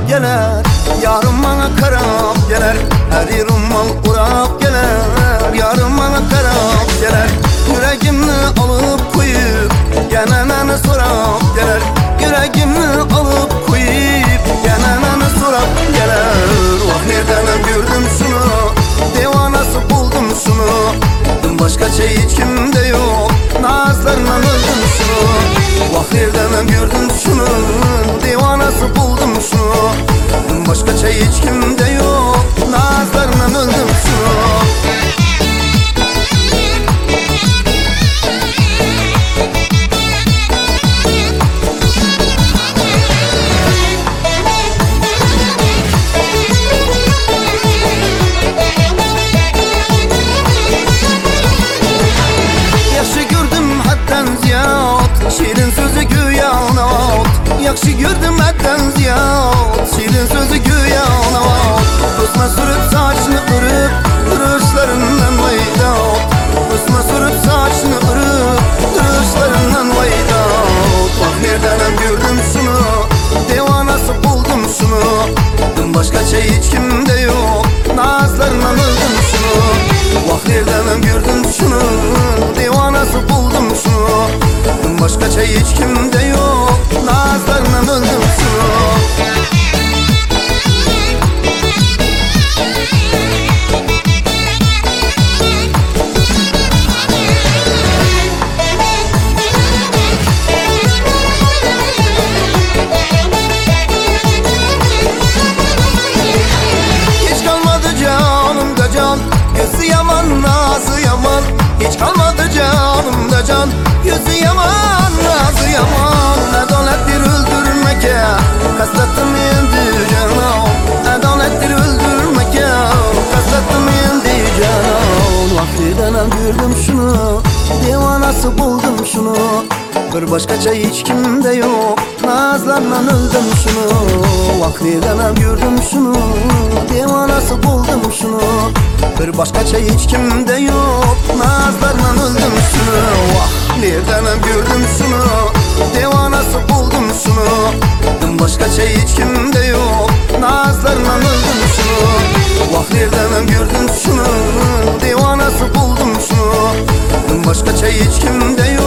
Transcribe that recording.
geler. Yarım bana karab geler, her yerim mal urap geler. Yarım bana karab geler, yüreğimni alıp koyup gene beni sorap geler. Yüreğimni alıp koyup gene beni sorap geler. Vah nereden gördüm şunu, devanası buldum şunu. Başka şey hiç kimde yok, nazlarla öldüm şunu. Vah nereden gördüm şunu, devanası buldum şunu. Başka şey hiç kimde yok, nazlarla öldüm şunu. Şirin sözü güya not, yakşı gördüm hadden ziyad. Şirin sözü güya not, Osma sürüp saçını kırıp duruşlarından vaydat. Osma sürüp saçını kırıp duruşlarından vaydat. Bak nereden gördüm şunu, devanası buldum şunu. Başka şey hiç kimde yok, nazlarından öldüm şunu. Bak nereden gördüm şunu, devanası buldum şunu. Başka şey hiç kimde yok, nazlarla öldüm şunu. Hiç kalmadı canımda can, gözü yaman, nazı yaman. Hiç kalmadı canımda can, yüzü yaman, nazı yaman. Adalettir öldürmeke, kastettim indi canan. Adalettir öldürmeke, kastettim indi canan. Vaktiden gördüm şunu, devanası buldum şunu. Bir başka şey hiç kimde yok, nazlarla öldüm şunu. Vaktiden gördüm şunu, devanası buldum şunu. Bir başka şey hiç kimde yok, nazlarla öldüm şunu. Vah nereden gördüm şunu, devanası buldum şunu. Başka şey hiç kimde yok, nazlarla öldüm şunu. Vah nereden gördüm şunu, devanası buldum şunu. Başka şey hiç kimde yok.